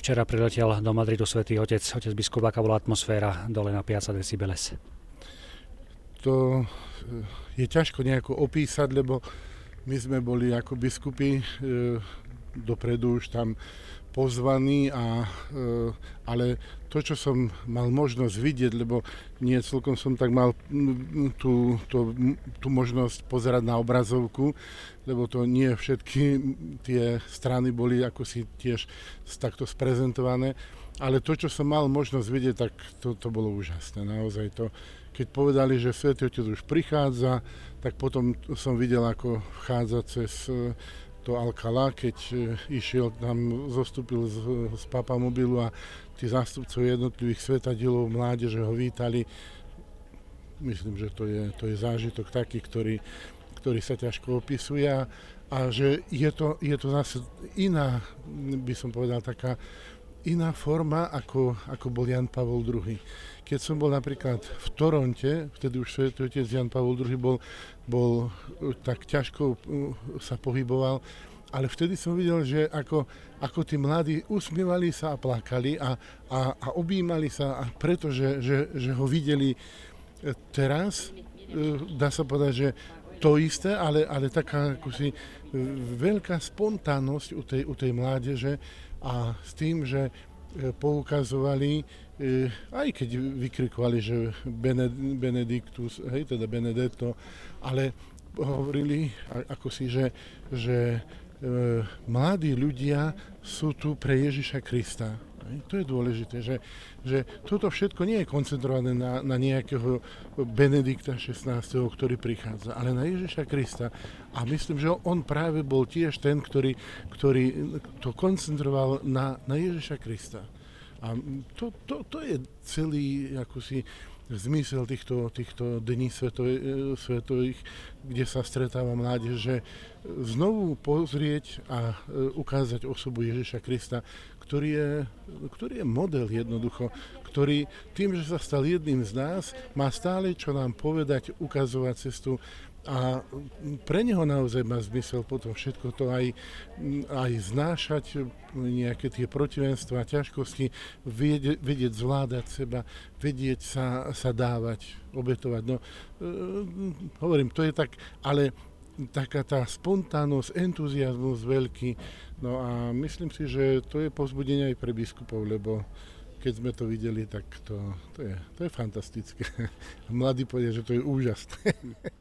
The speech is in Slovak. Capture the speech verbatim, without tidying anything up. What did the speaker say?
Včera priletel do Madridu svätý Otec, otec biskup, aká bola atmosféra dole na Piazza de Cibeles? To je ťažko nejako opísať, lebo my sme boli ako biskupy e, dopredu už tam pozvaní, a, e, ale to, čo som mal možnosť vidieť, lebo nie celkom som tak mal tú, tú, tú možnosť pozerať na obrazovku, lebo to nie všetky tie strany boli ako si tiež takto sprezentované, ale to, čo som mal možnosť vidieť, tak to, to bolo úžasné. Naozaj to, keď povedali, že Svätý Otec už prichádza, tak potom som videl, ako vchádza cez to Alcalá, keď išiel tam, zostúpil z, z papamobilu a tí zástupcov jednotlivých svätadielov mládeže ho vítali. Myslím, že to je, to je zážitok taký, ktorý, ktorý sa ťažko opisuje, a, a že je to, je to zase iná, by som povedal, taká iná forma, ako, ako bol Jan Pavol druhý. Keď som bol napríklad v Toronte, vtedy už Svätý Otec Jan Pavol druhý bol, bol tak ťažko sa pohyboval, ale vtedy som videl, že ako, ako tí mladí usmievali sa a plakali a, a, a objímali sa, a pretože že, že ho videli teraz, dá sa povedať, že to isté, ale, ale taká akosi veľká spontánnosť u tej, u tej mládeže, a s tým, že poukazovali, aj keď vykrikovali, že Benedictus, hej, teda Benedetto, ale hovorili ako si, že, že e, mladí ľudia sú tu pre Ježiša Krista. To je dôležité, že, že toto všetko nie je koncentrované na, na nejakého Benedikta šestnásteho, ktorý prichádza, ale na Ježiša Krista. A myslím, že on práve bol tiež ten, ktorý, ktorý to koncentroval na, na Ježiša Krista. A to, to, to je celý akosi zmysel týchto, týchto dní svetových, kde sa stretáva mládež, že znovu pozrieť a ukázať osobu Ježiša Krista, ktorý je, ktorý je model jednoducho, ktorý tým, že sa stal jedným z nás, má stále čo nám povedať, ukazovať cestu, a pre neho naozaj má zmysel potom všetko to aj, aj znášať, nejaké tie protivenstvá, ťažkosti, vedieť, vedieť zvládať seba, vedieť sa, sa dávať, obetovať. No, e, hovorím, to je tak, ale taká tá spontánnosť, entuziazmus veľký. No a myslím si, že to je povzbudenie aj pre biskupov, lebo keď sme to videli, tak to, to, je, to je fantastické. Mladí povedia, že to je úžasné.